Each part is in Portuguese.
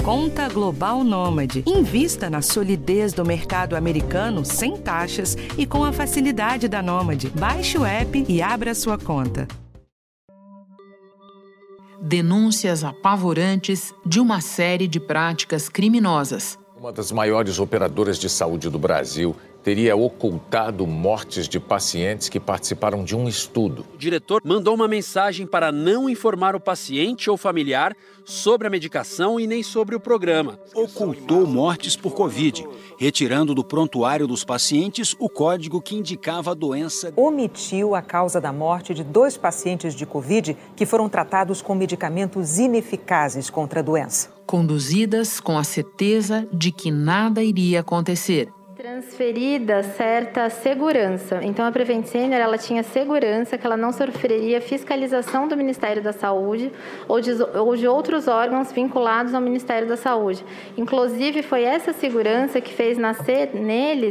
Conta Global Nômade. Invista na solidez do mercado americano sem taxas e com a facilidade da Nômade. Baixe o app e abra sua conta. Denúncias apavorantes de uma série de práticas criminosas. Uma das maiores operadoras de saúde do Brasil teria ocultado mortes de pacientes que participaram de um estudo. O diretor mandou uma mensagem para não informar o paciente ou familiar sobre a medicação e nem sobre o programa. Ocultou mortes por Covid, retirando do prontuário dos pacientes o código que indicava a doença. Omitiu a causa da morte de 2 pacientes de Covid que foram tratados com medicamentos ineficazes contra a doença. Conduzidas com a certeza de que nada iria acontecer. Transferida certa segurança. Então, a Prevent Senior, ela tinha segurança que ela não sofreria fiscalização do Ministério da Saúde ou de outros órgãos vinculados ao Ministério da Saúde. Inclusive, foi essa segurança que fez nascer neles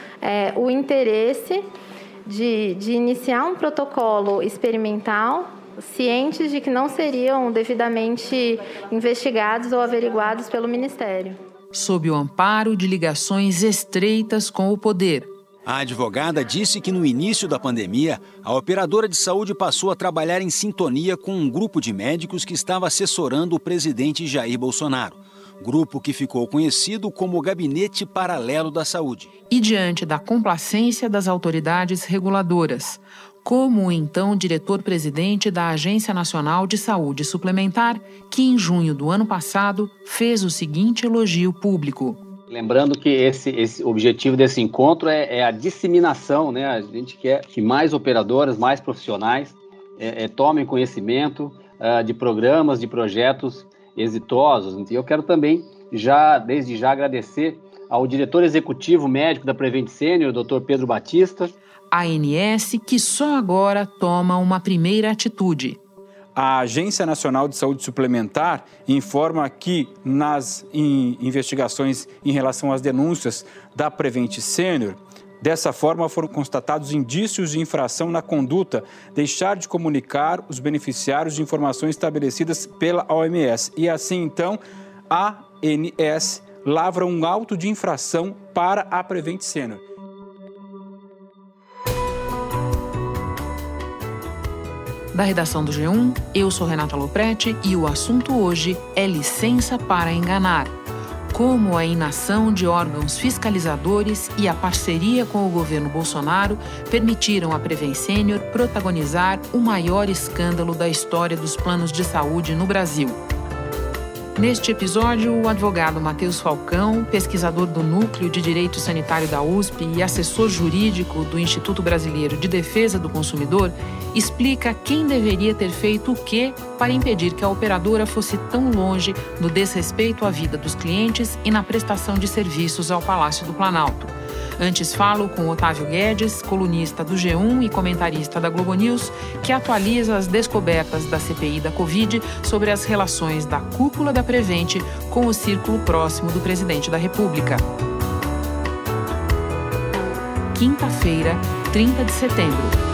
o interesse de iniciar um protocolo experimental, cientes de que não seriam devidamente investigados ou averiguados pelo Ministério. Sob o amparo de ligações estreitas com o poder. A advogada disse que no início da pandemia, a operadora de saúde passou a trabalhar em sintonia com um grupo de médicos que estava assessorando o presidente Jair Bolsonaro. Grupo que ficou conhecido como o Gabinete Paralelo da Saúde. E diante da complacência das autoridades reguladoras, como o então diretor-presidente da Agência Nacional de Saúde Suplementar, que em junho do ano passado fez o seguinte elogio público. Lembrando que esse objetivo desse encontro é a disseminação, né? A gente quer que mais operadoras, mais profissionais tomem conhecimento de programas, de projetos exitosos. E eu quero também, desde já, agradecer ao diretor executivo médico da Prevent Senior, o Dr. Pedro Batista. A ANS que só agora toma uma primeira atitude. A Agência Nacional de Saúde Suplementar informa que nas investigações em relação às denúncias da Prevent Senior, dessa forma foram constatados indícios de infração na conduta, deixar de comunicar os beneficiários de informações estabelecidas pela OMS. E assim, então, a ANS lavra um auto de infração para a Prevent Senior. Da redação do G1, eu sou Renata Lopretti e o assunto hoje é licença para enganar. Como a inação de órgãos fiscalizadores e a parceria com o governo Bolsonaro permitiram à Prevent Senior protagonizar o maior escândalo da história dos planos de saúde no Brasil. Neste episódio, o advogado Matheus Falcão, pesquisador do Núcleo de Direito Sanitário da USP e assessor jurídico do Instituto Brasileiro de Defesa do Consumidor, explica quem deveria ter feito o quê para impedir que a operadora fosse tão longe no desrespeito à vida dos clientes e na prestação de serviços ao Palácio do Planalto. Antes falo com Otávio Guedes, colunista do G1 e comentarista da Globo News, que atualiza as descobertas da CPI da Covid sobre as relações da cúpula da Prevent com o círculo próximo do presidente da República. Quinta-feira, 30 de setembro.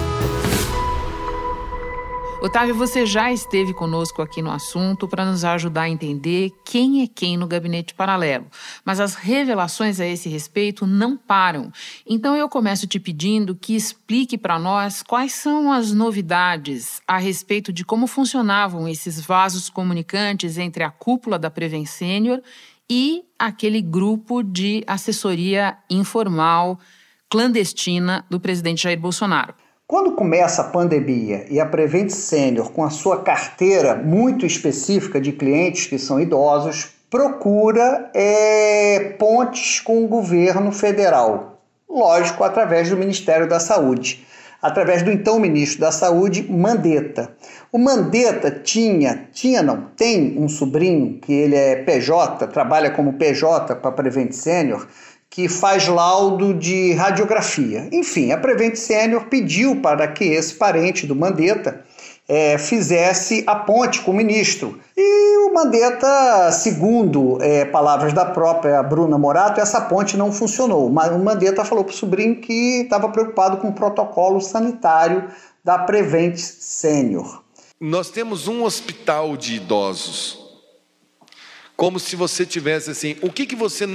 Otávio, você já esteve conosco aqui no assunto para nos ajudar a entender quem é quem no gabinete paralelo. Mas as revelações a esse respeito não param. Então eu começo te pedindo que explique para nós quais são as novidades a respeito de como funcionavam esses vasos comunicantes entre a cúpula da Prevent Senior e aquele grupo de assessoria informal, clandestina do presidente Jair Bolsonaro. Quando começa a pandemia e a Prevent Senior, com a sua carteira muito específica de clientes que são idosos, procura pontes com o governo federal. Lógico, através do Ministério da Saúde. Através do então ministro da Saúde, Mandetta. O Mandetta tem um sobrinho que ele é PJ, trabalha como PJ para a Prevent Senior, que faz laudo de radiografia. Enfim, a Prevent Senior pediu para que esse parente do Mandetta fizesse a ponte com o ministro. E o Mandetta, segundo palavras da própria Bruna Morato, essa ponte não funcionou. O Mandetta falou para o sobrinho que estava preocupado com o protocolo sanitário da Prevent Senior. Nós temos um hospital de idosos como se você tivesse assim, o que você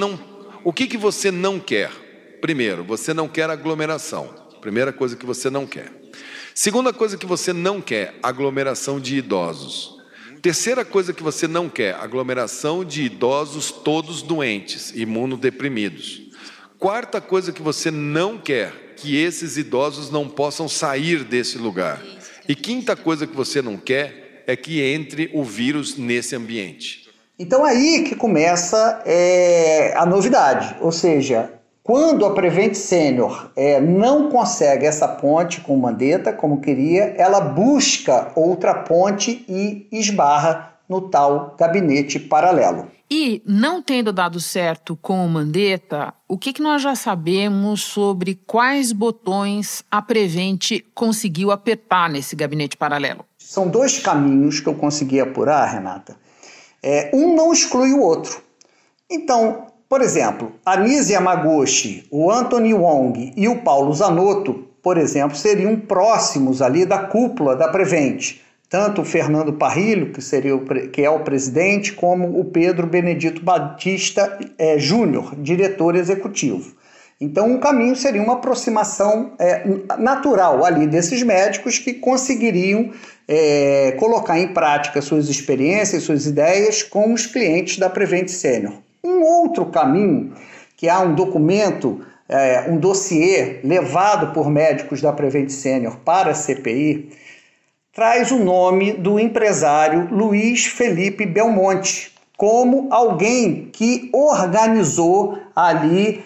não quer? Primeiro, você não quer aglomeração. Primeira coisa que você não quer. Segunda coisa que você não quer, aglomeração de idosos. Terceira coisa que você não quer, aglomeração de idosos todos doentes, imunodeprimidos. Quarta coisa que você não quer, que esses idosos não possam sair desse lugar. E quinta coisa que você não quer é que entre o vírus nesse ambiente. Então aí que começa a novidade, ou seja, quando a Prevent Senior não consegue essa ponte com o Mandetta, como queria, ela busca outra ponte e esbarra no tal gabinete paralelo. E, não tendo dado certo com o Mandetta, o que nós já sabemos sobre quais botões a Prevent conseguiu apertar nesse gabinete paralelo? São dois caminhos que eu consegui apurar, Renata. Um não exclui o outro. Então, por exemplo, a Nise Yamaguchi, o Anthony Wong e o Paulo Zanotto, por exemplo, seriam próximos ali da cúpula da Prevent. Tanto o Fernando Parrilho, que é o presidente, como o Pedro Benedito Batista Júnior, diretor executivo. Então, um caminho seria uma aproximação natural ali desses médicos que conseguiriam colocar em prática suas experiências, suas ideias com os clientes da Prevent Senior. Um outro caminho, que há um documento, um dossiê levado por médicos da Prevent Senior para a CPI, traz o nome do empresário Luiz Felipe Belmonte como alguém que organizou ali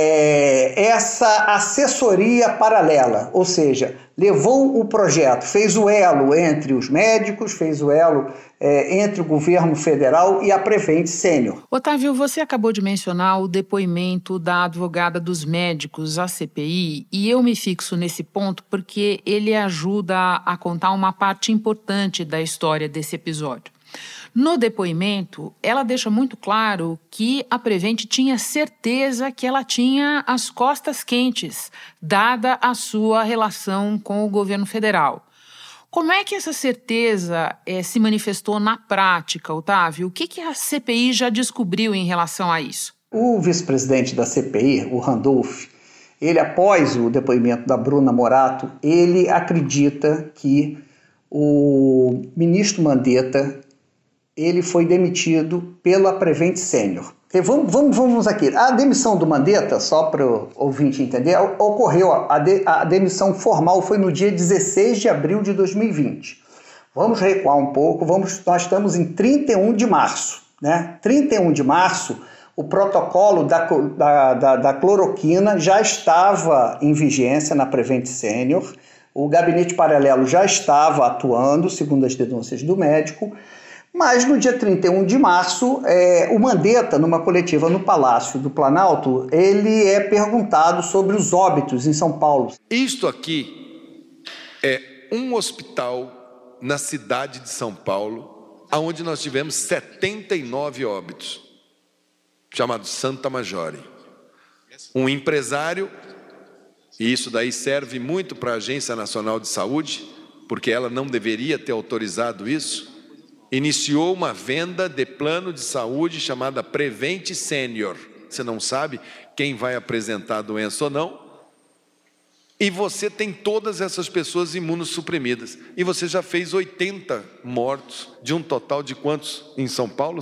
essa assessoria paralela, ou seja, levou o projeto, fez o elo entre os médicos, fez o elo entre o governo federal e a Prevent Senior. Otávio, você acabou de mencionar o depoimento da advogada dos médicos à CPI e eu me fixo nesse ponto porque ele ajuda a contar uma parte importante da história desse episódio. No depoimento, ela deixa muito claro que a Prevent tinha certeza que ela tinha as costas quentes, dada a sua relação com o governo federal. Como é que essa certeza se manifestou na prática, Otávio? O que a CPI já descobriu em relação a isso? O vice-presidente da CPI, o Randolph, ele, após o depoimento da Bruna Morato, ele acredita que o ministro Mandetta ele foi demitido pela Prevent Senior. Vamos aqui. A demissão do Mandetta, só para o ouvinte entender, ocorreu, a demissão formal foi no dia 16 de abril de 2020. Vamos recuar um pouco, nós estamos em 31 de março. Né? 31 de março, o protocolo da cloroquina já estava em vigência na Prevent Senior, o gabinete paralelo já estava atuando, segundo as denúncias do médico, mas no dia 31 de março, o Mandetta, numa coletiva no Palácio do Planalto, ele é perguntado sobre os óbitos em São Paulo. Isto aqui é um hospital na cidade de São Paulo, onde nós tivemos 79 óbitos, chamado Santa Maggiore. Um empresário, e isso daí serve muito para a Agência Nacional de Saúde, porque ela não deveria ter autorizado isso, iniciou uma venda de plano de saúde chamada Prevent Senior. Você não sabe quem vai apresentar a doença ou não. E você tem todas essas pessoas imunossuprimidas. E você já fez 80 mortos, de um total de quantos em São Paulo?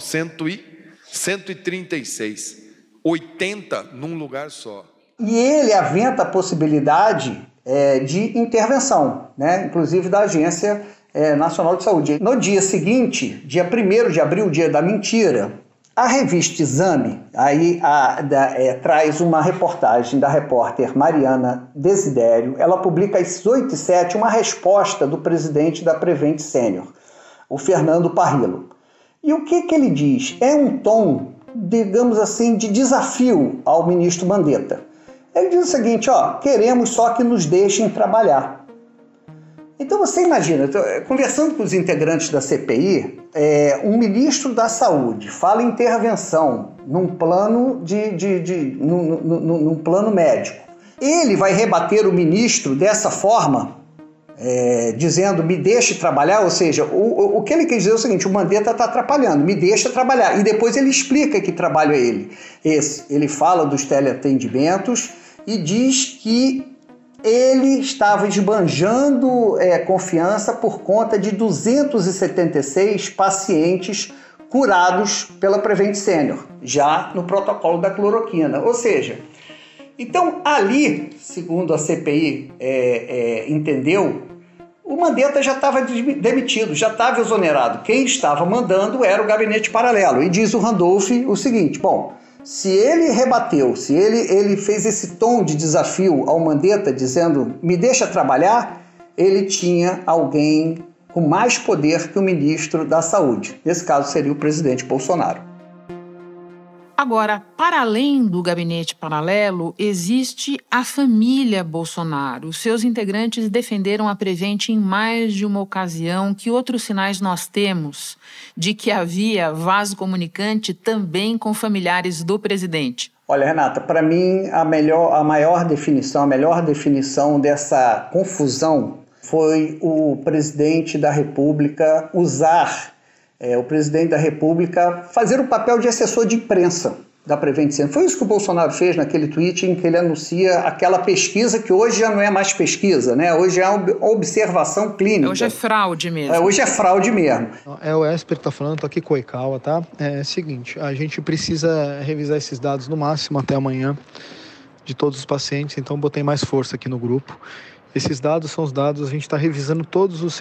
136. 80 num lugar só. E ele aventa a possibilidade de intervenção, né? Inclusive da Agência Nacional de Saúde. No dia seguinte, dia 1º de abril, dia da mentira, a revista Exame traz uma reportagem da repórter Mariana Desidério. Ela publica às 8h07 uma resposta do presidente da Prevent Senior, o Fernando Parrillo. E o que ele diz? É um tom, digamos assim, de desafio ao ministro Mandetta. Ele diz o seguinte, queremos só que nos deixem trabalhar. Então você imagina, conversando com os integrantes da CPI, um ministro da Saúde fala em intervenção num plano num plano médico. Ele vai rebater o ministro dessa forma? dizendo me deixe trabalhar, ou seja, o que ele quer dizer é o seguinte: o Mandetta está atrapalhando, me deixa trabalhar. E depois ele explica que trabalho é esse. Ele fala dos teleatendimentos e diz que ele estava esbanjando confiança por conta de 276 pacientes curados pela Prevent Senior, já no protocolo da cloroquina. Ou seja, então ali, segundo a CPI entendeu, o Mandetta já estava demitido, já estava exonerado. Quem estava mandando era o gabinete paralelo. E diz o Randolph o seguinte: bom, se ele rebateu, se ele fez esse tom de desafio ao Mandetta dizendo me deixa trabalhar, ele tinha alguém com mais poder que o ministro da Saúde. Nesse caso seria o presidente Bolsonaro. Agora, para além do gabinete paralelo, existe a família Bolsonaro. Seus integrantes defenderam a Prevent em mais de uma ocasião. Que outros sinais nós temos de que havia vaso comunicante também com familiares do presidente? Olha, Renata, para mim a melhor definição dessa confusão foi o presidente da República o presidente da República fazer o papel de assessor de imprensa da Prevent Senior. Foi isso que o Bolsonaro fez naquele tweet em que ele anuncia aquela pesquisa que hoje já não é mais pesquisa, né? Hoje é uma observação clínica. Hoje é fraude mesmo. Hoje é fraude mesmo. É o Esper que está falando, estou aqui com o Oikawa, tá? É o seguinte, a gente precisa revisar esses dados no máximo até amanhã de todos os pacientes, então botei mais força aqui no grupo. Esses dados são os dados, a gente está revisando todos os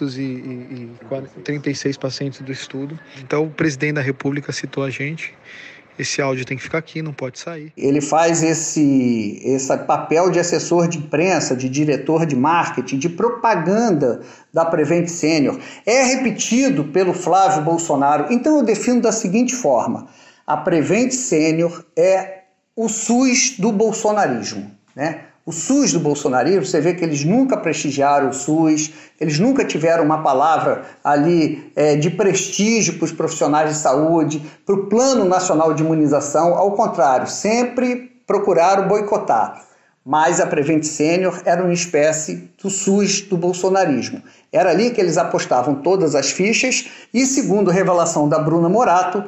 636 pacientes do estudo. Então, o presidente da República citou a gente. Esse áudio tem que ficar aqui, não pode sair. Ele faz esse papel de assessor de imprensa, de diretor de marketing, de propaganda da Prevent Senior. É repetido pelo Flávio Bolsonaro. Então, eu defino da seguinte forma: a Prevent Senior é o SUS do bolsonarismo, né? O SUS do bolsonarismo, você vê que eles nunca prestigiaram o SUS, eles nunca tiveram uma palavra ali de prestígio para os profissionais de saúde, para o Plano Nacional de Imunização. Ao contrário, sempre procuraram boicotar. Mas a Prevent Senior era uma espécie do SUS do bolsonarismo. Era ali que eles apostavam todas as fichas e, segundo a revelação da Bruna Morato,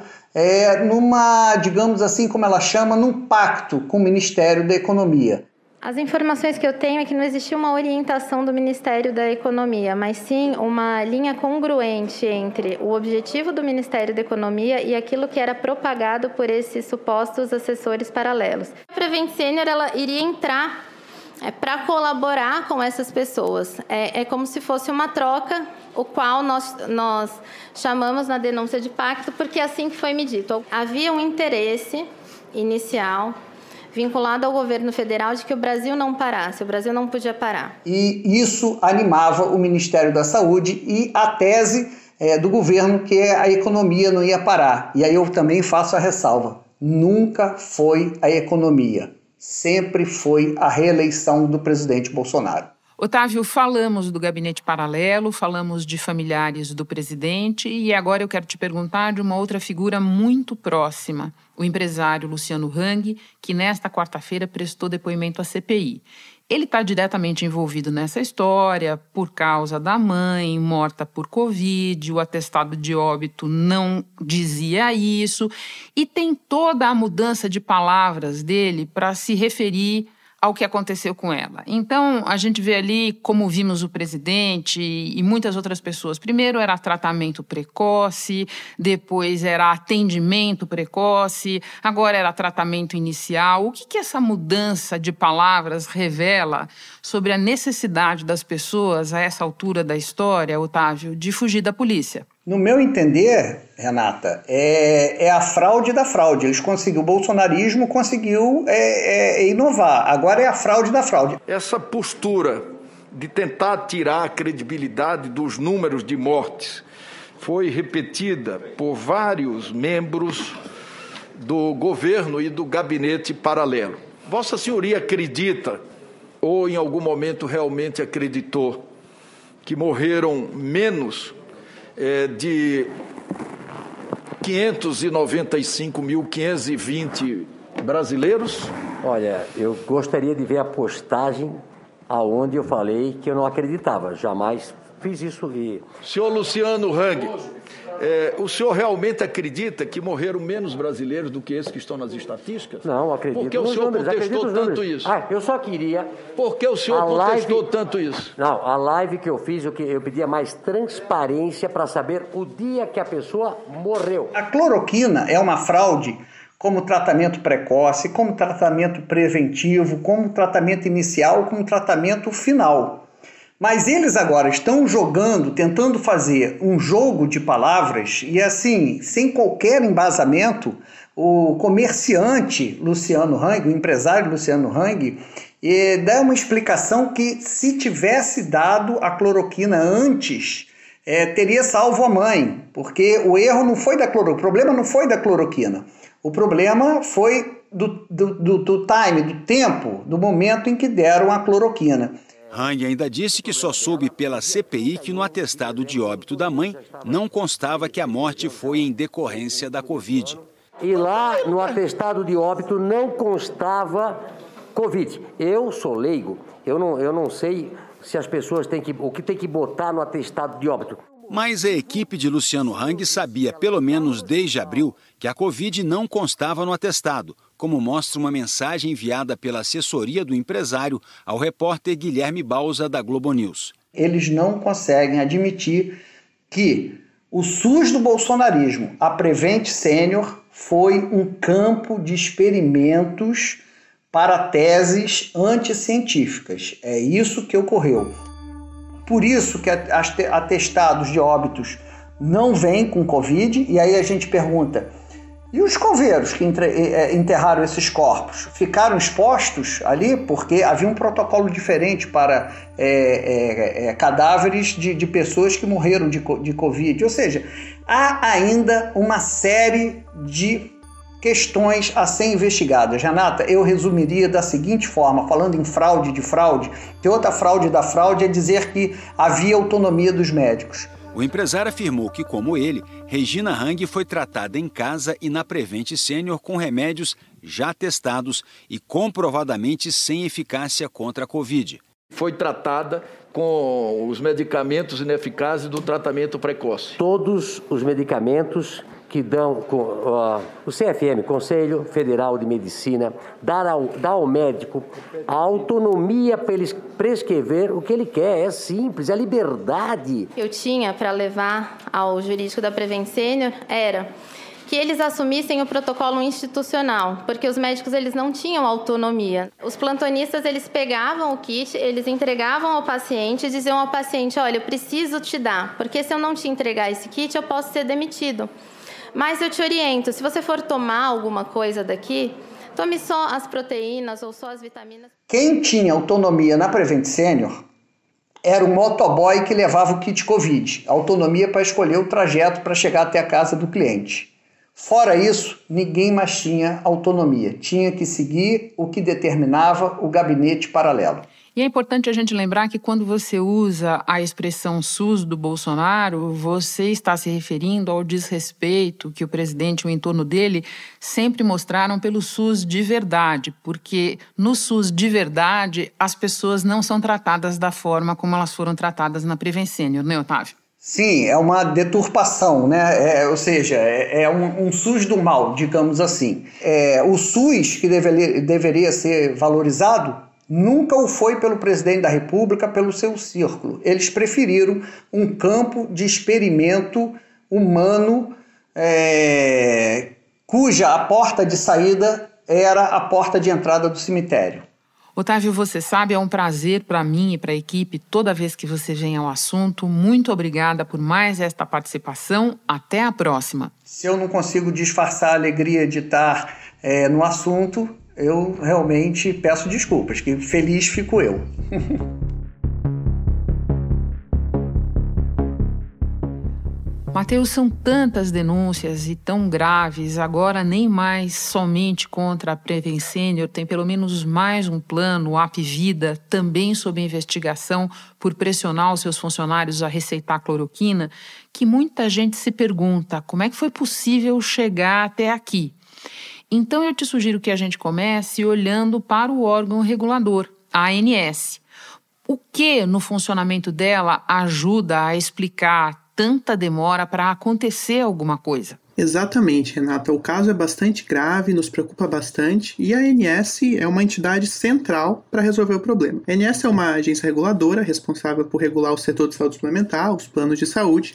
numa, digamos assim, como ela chama, num pacto com o Ministério da Economia. As informações que eu tenho é que não existia uma orientação do Ministério da Economia, mas sim uma linha congruente entre o objetivo do Ministério da Economia e aquilo que era propagado por esses supostos assessores paralelos. A Prevent Senior ela iria entrar para colaborar com essas pessoas. É como se fosse uma troca, o qual nós chamamos na denúncia de pacto, porque é assim que foi me dito. Havia um interesse inicial vinculado ao governo federal de que o Brasil não parasse, o Brasil não podia parar. E isso animava o Ministério da Saúde e a tese do governo que a economia não ia parar. E aí eu também faço a ressalva: nunca foi a economia, sempre foi a reeleição do presidente Bolsonaro. Otávio, falamos do gabinete paralelo, falamos de familiares do presidente e agora eu quero te perguntar de uma outra figura muito próxima, o empresário Luciano Hang, que nesta quarta-feira prestou depoimento à CPI. Ele está diretamente envolvido nessa história por causa da mãe morta por Covid, o atestado de óbito não dizia isso e tem toda a mudança de palavras dele para se referir ao que aconteceu com ela. Então, a gente vê ali como vimos o presidente e muitas outras pessoas. Primeiro era tratamento precoce, depois era atendimento precoce, agora era tratamento inicial. O que essa mudança de palavras revela sobre a necessidade das pessoas, a essa altura da história, Otávio, de fugir da polícia? No meu entender, Renata, é a fraude da fraude. O bolsonarismo conseguiu inovar. Agora é a fraude da fraude. Essa postura de tentar tirar a credibilidade dos números de mortes foi repetida por vários membros do governo e do gabinete paralelo. Vossa Senhoria acredita, ou em algum momento realmente acreditou, que morreram menos de 595.520 brasileiros? Olha, eu gostaria de ver a postagem aonde eu falei que eu não acreditava, jamais fiz isso. Senhor Luciano Hang, o senhor realmente acredita que morreram menos brasileiros do que esses que estão nas estatísticas? Não, acredito. Por que o senhor contestou tanto isso? Eu só queria... Por que o senhor contestou tanto isso? Não, a live que eu fiz, eu pedia mais transparência para saber o dia que a pessoa morreu. A cloroquina é uma fraude como tratamento precoce, como tratamento preventivo, como tratamento inicial, como tratamento final. Mas eles agora estão jogando, tentando fazer um jogo de palavras e assim, sem qualquer embasamento, o comerciante Luciano Hang, o empresário Luciano Hang, dá uma explicação que se tivesse dado a cloroquina antes, teria salvo a mãe, porque o erro não foi da cloroquina, o problema não foi da cloroquina, o problema foi do time, do tempo, do momento em que deram a cloroquina. Hang ainda disse que só soube pela CPI que no atestado de óbito da mãe não constava que a morte foi em decorrência da Covid. E lá no atestado de óbito não constava Covid. Eu sou leigo, eu não sei se as pessoas o que tem que botar no atestado de óbito. Mas a equipe de Luciano Hang sabia, pelo menos desde abril, que a Covid não constava no atestado, como mostra uma mensagem enviada pela assessoria do empresário ao repórter Guilherme Bausa, da Globo News. Eles não conseguem admitir que o SUS do bolsonarismo, a Prevent Senior, foi um campo de experimentos para teses anticientíficas. É isso que ocorreu. Por isso que atestados de óbitos não vêm com Covid, e aí a gente pergunta, e os coveiros que enterraram esses corpos? Ficaram expostos ali porque havia um protocolo diferente para cadáveres de pessoas que morreram de Covid. Ou seja, há ainda uma série de questões a ser investigadas. Renata, eu resumiria da seguinte forma, falando em fraude de fraude, que outra fraude da fraude é dizer que havia autonomia dos médicos. O empresário afirmou que, como ele, Regina Hang foi tratada em casa e na Prevent Senior com remédios já testados e comprovadamente sem eficácia contra a Covid. Foi tratada com os medicamentos ineficazes do tratamento precoce. Todos os medicamentos que dão o CFM, Conselho Federal de Medicina, dá ao médico a autonomia para ele prescrever o que ele quer. É simples, é liberdade. Eu tinha para levar ao jurídico da Prevent Senior era que eles assumissem o protocolo institucional, porque os médicos eles não tinham autonomia. Os plantonistas eles pegavam o kit, eles entregavam ao paciente e diziam ao paciente, olha, eu preciso te dar, porque se eu não te entregar esse kit, eu posso ser demitido. Mas eu te oriento, se você for tomar alguma coisa daqui, tome só as proteínas ou só as vitaminas. Quem tinha autonomia na Prevent Senior era o motoboy que levava o kit Covid, autonomia para escolher o trajeto para chegar até a casa do cliente. Fora isso, ninguém mais tinha autonomia, tinha que seguir o que determinava o gabinete paralelo. E é importante a gente lembrar que quando você usa a expressão SUS do Bolsonaro, você está se referindo ao desrespeito que o presidente e o entorno dele sempre mostraram pelo SUS de verdade, porque no SUS de verdade as pessoas não são tratadas da forma como elas foram tratadas na Prevent Senior, né, Otávio? Sim, é uma deturpação, né? Ou seja, é um SUS do mal, digamos assim. O SUS que deveria ser valorizado nunca o foi pelo presidente da República, pelo seu círculo. Eles preferiram um campo de experimento humano cuja a porta de saída era a porta de entrada do cemitério. Otávio, você sabe, é um prazer para mim e para a equipe toda vez que você vem ao assunto. Muito obrigada por mais esta participação. Até a próxima. Se eu não consigo disfarçar a alegria de estar no assunto, eu realmente peço desculpas, que feliz fico eu. Matheus, são tantas denúncias e tão graves, agora nem mais somente contra a Prevent Senior, tem pelo menos mais um plano, o Apvida, também sob investigação por pressionar os seus funcionários a receitar cloroquina, que muita gente se pergunta como é que foi possível chegar até aqui. Então eu te sugiro que a gente comece olhando para o órgão regulador, a ANS. O que no funcionamento dela ajuda a explicar tanta demora para acontecer alguma coisa? Exatamente, Renata. O caso é bastante grave, nos preocupa bastante e a ANS é uma entidade central para resolver o problema. A ANS é uma agência reguladora responsável por regular o setor de saúde suplementar, os planos de saúde,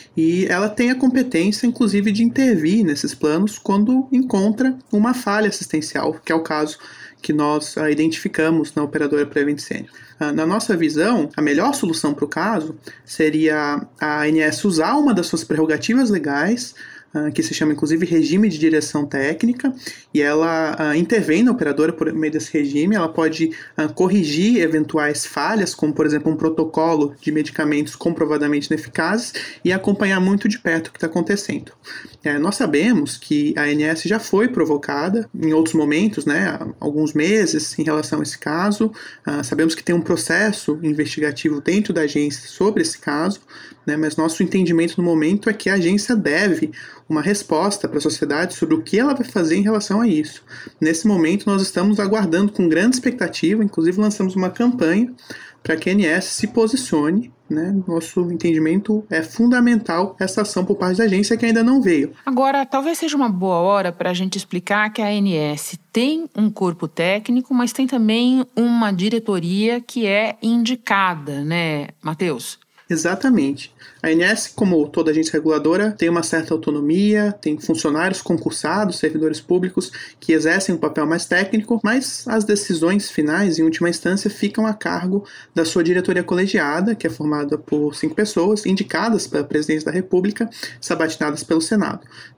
e ela tem a competência, inclusive, de intervir nesses planos quando encontra uma falha assistencial, que é o caso que nós identificamos na operadora Prevent Senior. Na nossa visão, a melhor solução para o caso seria a ANS usar uma das suas prerrogativas legais, que se chama inclusive regime de direção técnica, e ela intervém na operadora por meio desse regime. Ela pode corrigir eventuais falhas, como por exemplo um protocolo de medicamentos comprovadamente ineficazes, e acompanhar muito de perto o que está acontecendo. Nós sabemos que a ANS já foi provocada em outros momentos, há alguns meses, em relação a esse caso. Sabemos que tem um processo investigativo dentro da agência sobre esse caso, mas nosso entendimento no momento é que a agência deve uma resposta para a sociedade sobre o que ela vai fazer em relação a isso. Nesse momento, nós estamos aguardando com grande expectativa, inclusive lançamos uma campanha para que a ANS se posicione. Nosso entendimento é fundamental essa ação por parte da agência que ainda não veio. Agora, talvez seja uma boa hora para a gente explicar que a ANS tem um corpo técnico, mas tem também uma diretoria que é indicada, né, Matheus? Exatamente. A ANS, como toda agência reguladora, tem uma certa autonomia, tem funcionários concursados, servidores públicos que exercem um papel mais técnico, mas as decisões finais, em última instância, ficam a cargo da sua diretoria colegiada, que é formada por 5 pessoas, indicadas pela Presidência da República, sabatinadas pelo Senado.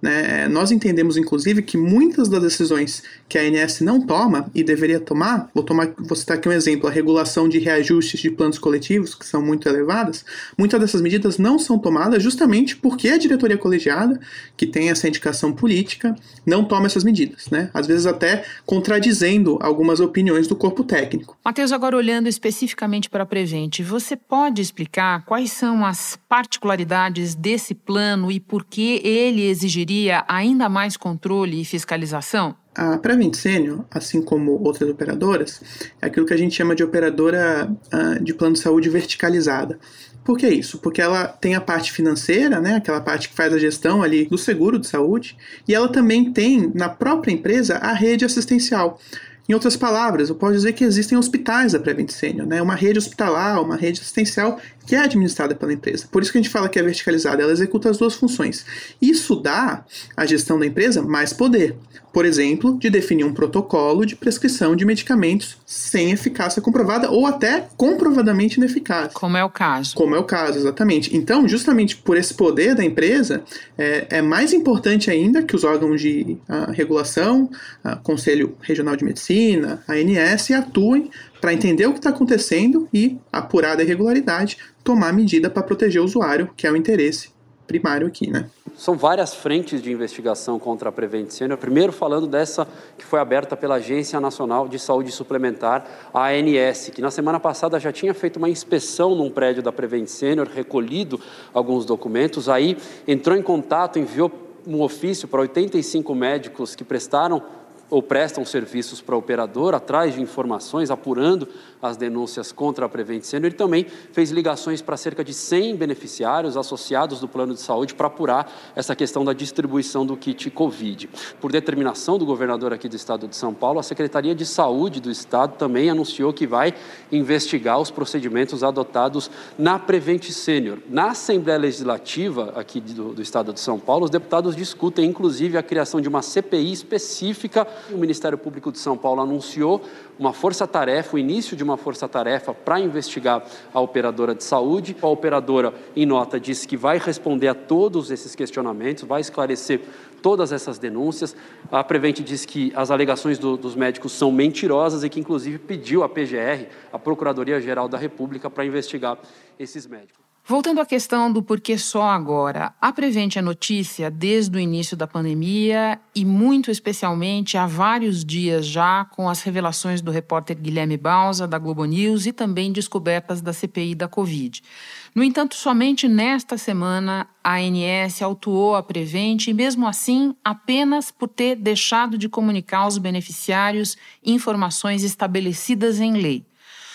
Nós entendemos, inclusive, que muitas das decisões que a ANS não toma e deveria tomar, vou citar aqui um exemplo, a regulação de reajustes de planos coletivos, que são muito elevadas, muitas dessas medidas não são tomadas justamente porque a diretoria colegiada, que tem essa indicação política, não toma essas medidas, às vezes até contradizendo algumas opiniões do corpo técnico. Matheus, agora olhando especificamente para a Prevent, você pode explicar quais são as particularidades desse plano e por que ele exigiria ainda mais controle e fiscalização? A Prevent Senior, assim como outras operadoras, é aquilo que a gente chama de operadora de plano de saúde verticalizada. Por que isso? Porque ela tem a parte financeira, aquela parte que faz a gestão ali do seguro de saúde, e ela também tem na própria empresa a rede assistencial. Em outras palavras, eu posso dizer que existem hospitais da Prevent Senior, uma rede hospitalar, uma rede assistencial que é administrada pela empresa. Por isso que a gente fala que é verticalizada, ela executa as duas funções. Isso dá à gestão da empresa mais poder. Por exemplo, de definir um protocolo de prescrição de medicamentos sem eficácia comprovada ou até comprovadamente ineficaz. Como é o caso. Como é o caso, exatamente. Então, justamente por esse poder da empresa, é mais importante ainda que os órgãos de regulação, Conselho Regional de Medicina, a ANS, atuem para entender o que está acontecendo e, apurada a irregularidade, tomar medida para proteger o usuário, que é o interesse primário aqui, São várias frentes de investigação contra a Prevent Senior. Primeiro falando dessa que foi aberta pela Agência Nacional de Saúde Suplementar, a ANS, que na semana passada já tinha feito uma inspeção num prédio da Prevent Senior, recolhido alguns documentos, aí entrou em contato, enviou um ofício para 85 médicos que prestaram ou prestam serviços para a operadora, atrás de informações, apurando as denúncias contra a Prevent Senior, e também fez ligações para cerca de 100 beneficiários associados do plano de saúde para apurar essa questão da distribuição do kit Covid. Por determinação do governador aqui do estado de São Paulo, a Secretaria de Saúde do estado também anunciou que vai investigar os procedimentos adotados na Prevent Senior. Na Assembleia Legislativa aqui do estado de São Paulo, os deputados discutem inclusive a criação de uma CPI específica. O Ministério Público de São Paulo anunciou uma força-tarefa, o início de uma força-tarefa para investigar a operadora de saúde. A operadora, em nota, disse que vai responder a todos esses questionamentos, vai esclarecer todas essas denúncias. A Prevent diz que as alegações dos médicos são mentirosas e que, inclusive, pediu à PGR, a Procuradoria-Geral da República, para investigar esses médicos. Voltando à questão do porquê só agora, a Prevent é notícia desde o início da pandemia e muito especialmente há vários dias já com as revelações do repórter Guilherme Bausa, da Globo News, e também descobertas da CPI da Covid. No entanto, somente nesta semana a ANS autuou a Prevent e mesmo assim apenas por ter deixado de comunicar aos beneficiários informações estabelecidas em lei.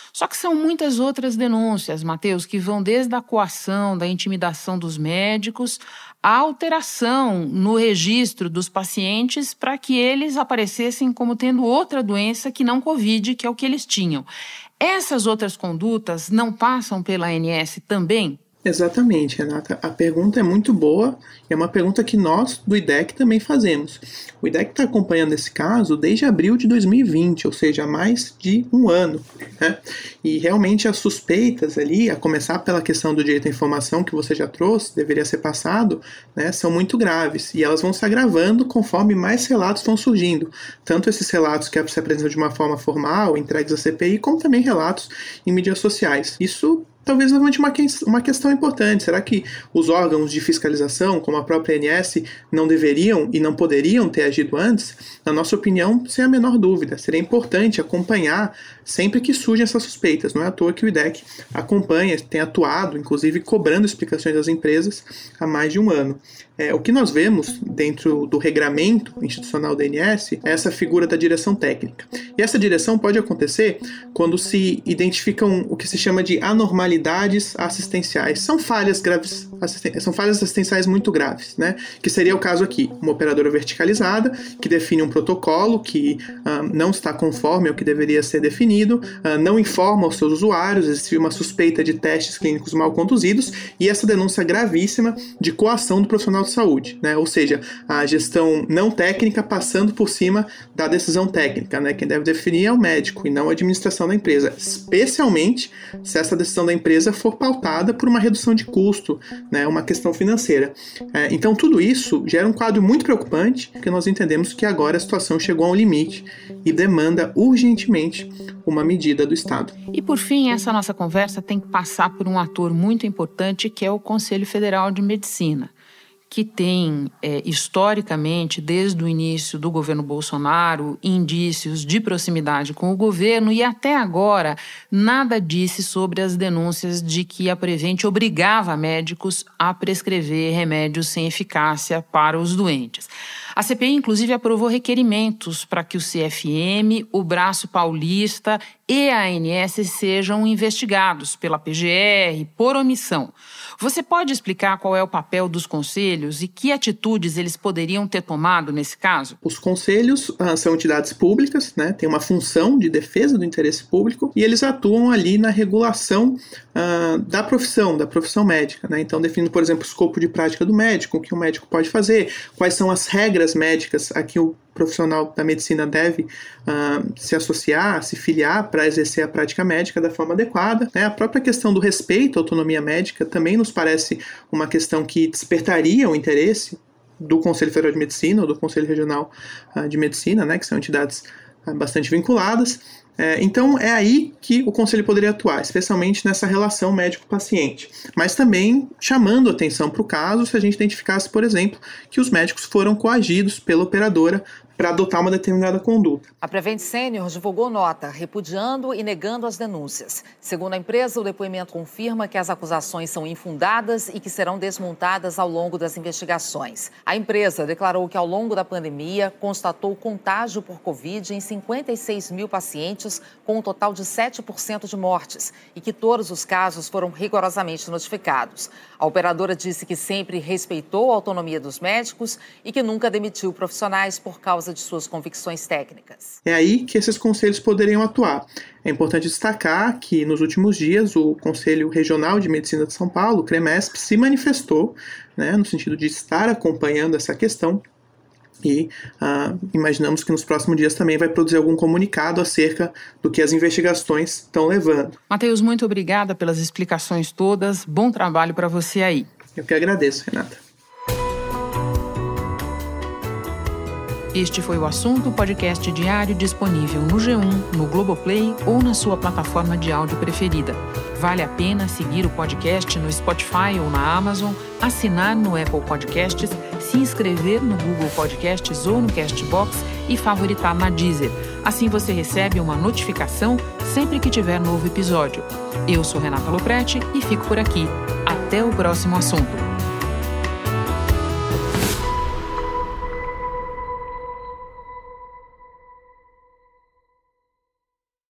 Só que são muitas outras denúncias, Matheus, que vão desde a coação, da intimidação dos médicos, a alteração no registro dos pacientes para que eles aparecessem como tendo outra doença que não Covid, que é o que eles tinham. Essas outras condutas não passam pela ANS também? Exatamente, Renata. A pergunta é muito boa e é uma pergunta que nós, do IDEC, também fazemos. O IDEC está acompanhando esse caso desde abril de 2020, ou seja, há mais de um ano, né? E realmente as suspeitas ali, a começar pela questão do direito à informação que você já trouxe, deveria ser passado, né, são muito graves. E elas vão se agravando conforme mais relatos vão surgindo. Tanto esses relatos que se apresentam de uma forma formal, entregues à CPI, como também relatos em mídias sociais. Isso talvez levante uma questão importante. Será que os órgãos de fiscalização, como a própria ANS, não deveriam e não poderiam ter agido antes? Na nossa opinião, sem a menor dúvida. Seria importante acompanhar sempre que surgem essas suspeitas. Não é à toa que o IDEC acompanha, tem atuado, inclusive cobrando explicações das empresas há mais de um ano. O que nós vemos dentro do regramento institucional da ANS é essa figura da direção técnica. E essa direção pode acontecer quando se identificam o que se chama de anormalidades assistenciais. São falhas graves, são falhas assistenciais muito graves, né? Que seria o caso aqui, uma operadora verticalizada que define um protocolo que não está conforme ao que deveria ser definido, não informa aos seus usuários, existe uma suspeita de testes clínicos mal conduzidos e essa denúncia gravíssima de coação do profissional de saúde, né? Ou seja, a gestão não técnica passando por cima da decisão técnica, né? Quem deve definir é o médico e não a administração da empresa, especialmente se essa decisão da empresa for pautada por uma redução de custo, né? Uma questão financeira. Então tudo isso gera um quadro muito preocupante, porque nós entendemos que agora a situação chegou a um limite e demanda urgentemente uma medida do Estado. E por fim, essa nossa conversa tem que passar por um ator muito importante, que é o Conselho Federal de Medicina, que tem, historicamente, desde o início do governo Bolsonaro, indícios de proximidade com o governo e até agora nada disse sobre as denúncias de que a Prevent obrigava médicos a prescrever remédios sem eficácia para os doentes. A CPI, inclusive, aprovou requerimentos para que o CFM, o Braço Paulista e a ANS sejam investigados pela PGR por omissão. Você pode explicar qual é o papel dos conselhos e que atitudes eles poderiam ter tomado nesse caso? Os conselhos são entidades públicas, né, têm uma função de defesa do interesse público e eles atuam ali na regulação da profissão médica, né? Então, definindo, por exemplo, o escopo de prática do médico, o que o médico pode fazer, quais são as regras médicas a que o profissional da medicina deve se associar, se filiar para exercer a prática médica da forma adequada, né? A própria questão do respeito à autonomia médica também nos parece uma questão que despertaria o interesse do Conselho Federal de Medicina ou do Conselho Regional de Medicina, né? Que são entidades bastante vinculadas. Então é aí que o Conselho poderia atuar, especialmente nessa relação médico-paciente, mas também chamando atenção para o caso se a gente identificasse, por exemplo, que os médicos foram coagidos pela operadora para adotar uma determinada conduta. A Prevent Senior divulgou nota repudiando e negando as denúncias. Segundo a empresa, o depoimento confirma que as acusações são infundadas e que serão desmontadas ao longo das investigações. A empresa declarou que ao longo da pandemia constatou contágio por Covid em 56 mil pacientes, com um total de 7% de mortes, e que todos os casos foram rigorosamente notificados. A operadora disse que sempre respeitou a autonomia dos médicos e que nunca demitiu profissionais por causa de suas convicções técnicas. É aí que esses conselhos poderiam atuar. É importante destacar que, nos últimos dias, o Conselho Regional de Medicina de São Paulo, o CREMESP, se manifestou, né, no sentido de estar acompanhando essa questão e imaginamos que nos próximos dias também vai produzir algum comunicado acerca do que as investigações estão levando. Matheus, muito obrigada pelas explicações todas. Bom trabalho para você aí. Eu que agradeço, Renata. Este foi o Assunto, podcast diário disponível no G1, no Globoplay ou na sua plataforma de áudio preferida. Vale a pena seguir o podcast no Spotify ou na Amazon, assinar no Apple Podcasts, se inscrever no Google Podcasts ou no Castbox e favoritar na Deezer. Assim você recebe uma notificação sempre que tiver novo episódio. Eu sou Renata Loprete e fico por aqui. Até o próximo assunto.